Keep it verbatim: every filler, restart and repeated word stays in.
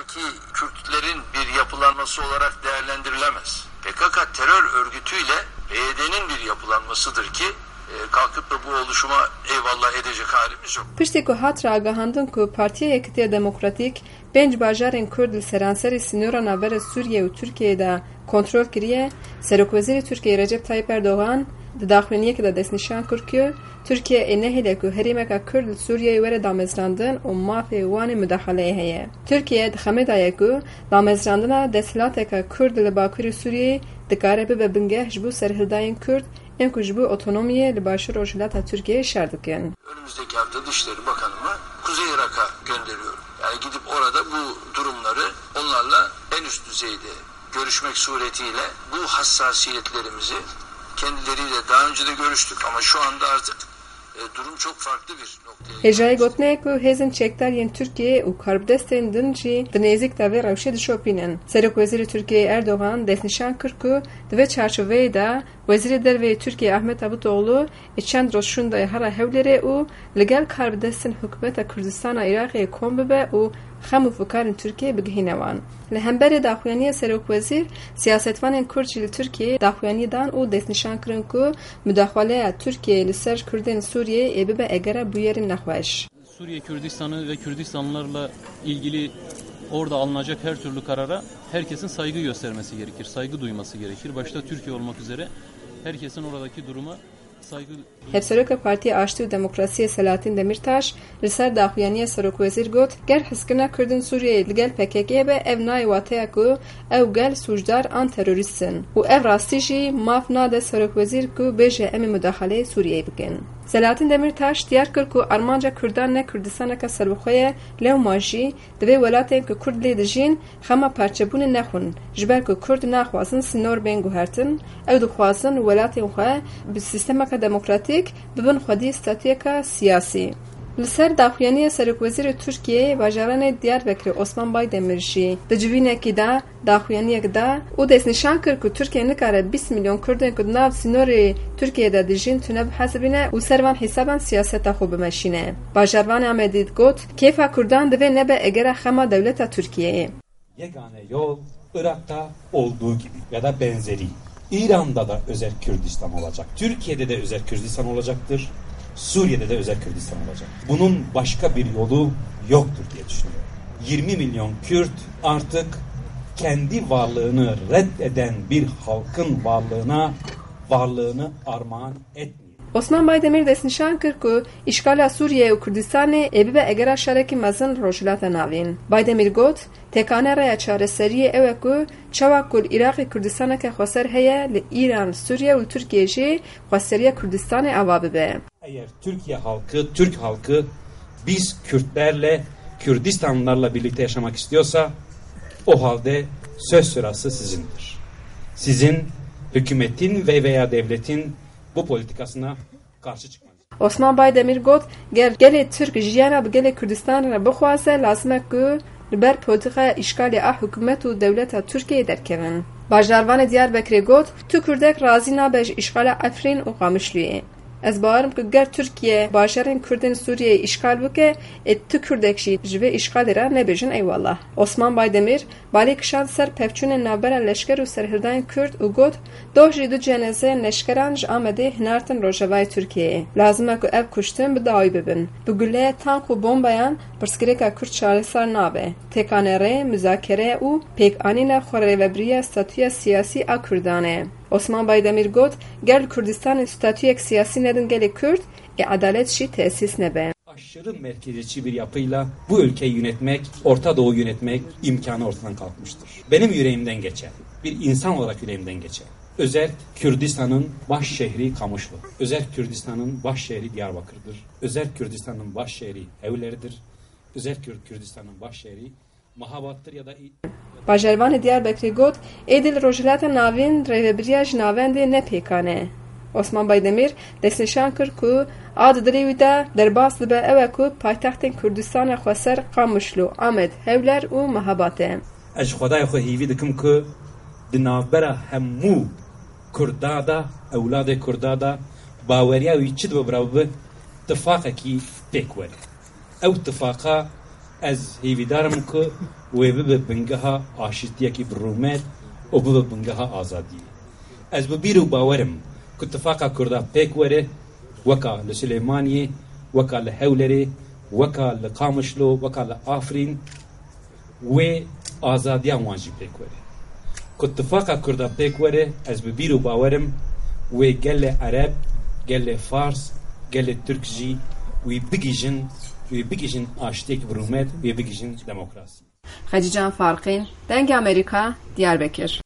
bölgedeki Kürtlerin bir yapılanması olarak değerlendirilemez. P K K terör örgütüyle B Y D'nin bir yapılanmasıdır ki kalkıp da bu oluşuma eyvallah edecek halimiz yok. Piştî ku hat ragahandin ku Partiya Yekîtiya Demokratîk pênc bajarên Kurd li seranserê sînora navbera Sûriye û Tirkiyeyê de kontrol kiriye, Serokwezîrê Tirkiyeyê Recep Tayyip Erdogan di daxuyaniyekê de destnîşan kir ku Tirkiye ê nehêle ku herêmeka Kurd li Sûriyeyê were damezrandin û mafê wanê müdaxeleyê heye. Tirkiye dixeme daye ku damezrandina desthilateka Kurd li Bakurê Sûriyeyê dikare bibe bingeh ji bo serhildayên Kurd en ku ji bo otonomiye li başûr rojhilata Tirkiyeyê şer dikin. Önümüzdeki hafta Dışişleri Bakanı'ma Kuzey Irak'a gönderiyorum. Yani gidip orada bu durumları onlarla en üst düzeyde görüşmek suretiyle bu hassasiyetlerimizi kendileriyle daha önce de görüştük ama şu anda artık e, durum çok farklı bir noktaya. Hêjayê gotine ku hêzên çekdariyên Tirkiyeyê û karbidestên din jî di nêzik de vê rewşê dişopînin. Serokwezîrê Tirkiyeyê Erdogan destnîşan kir ku di vê çarçoveyê de Wezîrê Derveyê Tirkiye Ahmet Davutoğlu ê çend roz şûnda hera Hewlêrê û li gel karbidestên Hikûmeta Kurdistana Iraqê kom bibe û xem û fikarên Tirkiyeyê bigihîne wan. Li hemberê daxuyaniya Serokwezîr, siyasetvanên Kurd jî li Tirkiyeyê daxuyanî dan û destnîşan kirin ku müdaxaleya Tirkiyeyê li ser Kurdên Sûriyeyê ê bibe egera bûyerên nexweş. Suriye Kürdistan'ı ve Kürdistanlılarla ilgili orada alınacak her türlü karara herkesin saygı göstermesi gerekir, saygı duyması gerekir. Başta Türkiye olmak üzere herkesin oradaki duruma saygı... Hevserokê Partiya Aştî û Demokrasiyê Selahattin Demirtaş li ser daxuyaniya Serokwezîr got ger hizkirina Kurdên Sûriyeyê li gel P K K'yê be ev nayê wateya ku ew gel sûcdar an terorîstin û ev rastî jî maf nade Serokwezîr ku bêje em ê müdaxeleyê Sûriyeyê bikin. Selahattin Demirtaş diyar kir ku armanca Kurdan ne Kurdistaneka serbixwe lewma jî divê welatên ku Kurd lê dijîn xema parçebûnê nexwin ji ber ku Kurd naxwazin sînor bên guhertin ew dixwazin welatên xwe bi sîstemeka demokratîk bibin xwedî statûyeka siyasî. Li ser daxuyaniya Serokwezîrê Tirkiyeyê bajaranê Diyarbekirê Osman Baydemir jî di civînekî de daxuyaniyek da û destnîşan kir ku Tirkiye nikare bîst milyon Kurdên ku di nav sînorê Tirkiyeyê de dijîn tune bihezibîne û ser van hîsaban siyaseta xwe bimeşîne. Bajarvanê Amedî got kêfa Kurdan divê nebe egera xema dewleta Tirkiyeyê. Yegane yol Irak'ta olduğu gibi ya da benzeri İran'da da özel Kürdistan olacak. Türkiye'de de özel Kürdistan olacaktır. Suriye'de de özel Kürdistan olacak. Bunun başka bir yolu yoktur diye düşünüyorum. yirmi milyon Kürt artık kendi varlığını reddeden bir halkın varlığına varlığını armağan etmiyor. Osman Baydemir destnîşan kir ku îşgala Sûriye û Kurdistanê ê bibe egera şerekî mezin rojhilata navîn. Baydemir got tekanera ya çareseriyê ew e ku çawa ku Iraqê Kurdistaneke xweser heye li İran, Sûriye û Tirkiye jî xweseriya Kurdistanê ava bibe. Eğer Türkiye halkı, Türk halkı biz Kürtlerle, Kürdistanlılarla birlikte yaşamak istiyorsa o halde söz sırası sizindir. Sizin hükümetin ve veya devletin bu politikasına karşı çıkmanız. Osman Baydemir got ger gelê Türk jiyana bi gelê Kurdistanê re bixwaze lazim e ku li ber politikaya îşgalê a hikûmet û dewleta Tirkiyeyê derkevin. Bajarvanê Diyarbekirê got tu Kurdek razî nabe ji îşgala Efrîn û Qamişliyê. Ez bawerim ku ger Tirkiye bajarên Kurdên Sûriyeyê îşgal bike ê tu Kurdek jî ji vê îşgalê re nebêjin eyvallah. Osman Baydemir balê kişand ser pevçûnên navbera leşker û serhildayên Kurd û got doh jî du cenezeyên leşkeran ji Amedê hinartin Rojavayê Tirkiyeyê. Lazim e ku ev kuştin bi dawî bibin. Bi guleyê tank û bombayan pirsgirêka Kurd çaresar nabe. Tekanere, müzakere û pêkanîna xwerêveberiya statûya siyasî a Kurdan e. Osman Baydemir got gel Kurdistanê statûyek siyasî nedin gelê Kurd ê adalet jî tesis nebe. Aşırı merkeziyetçi bir yapıyla bu ülkeyi yönetmek, Orta Doğu yönetmek imkanı ortadan kalkmıştır. Benim yüreğimden geçer. Bir insan olarak yüreğimden geçer. Özerk Kürdistan'ın baş şehri Kamışlı. Özerk Kürdistan'ın baş şehri Diyarbakır'dır. Özerk Kürdistan'ın baş şehri Hewlêr'dir. Özerk Kürdistan'ın baş şehri Mahabat'tır ya da... Bajarvanê Diyarbekirê got ê dil rojhilata navîn rêveberiya ji navendê nepêkane. Osman Baydemir destnîşan kir ku a di dilê wî de derbas dibe ew e ku paytextên Kurdistana xweser Qamişlo, Amed, Hewler û Mehabat e. Ez ji Xwedayê xwe hîvî dikim ku di navbera hemû Kurda da, ewladê Kurda da baweriya wî çi dibe birav bibe tifaqekî pêk were. Ew tifaqa ez hêvîdarim ku wê bibe bingeha aşîtiyekî bi rûmet û bibe bingeha azadiyê. Ez bi bîr û bawerim ku tifaka Kurda pêk were weka li Silêmaniyê, weka li Hewlerê, weka li Qamişlo, weka li Afrîn wê azadiyan wan jî pêk were. Ku tifaka Kurda pêk were ez bi bîr û bawerim wê gelê Ereb, gelê Fars, gelê Türk jî wî bigîjin wî bigîjin aşitiyekî bi rûmet, wî bigîjin demokrasî. Xecican Farqîn, Deng Amerîka, Diyarbekir.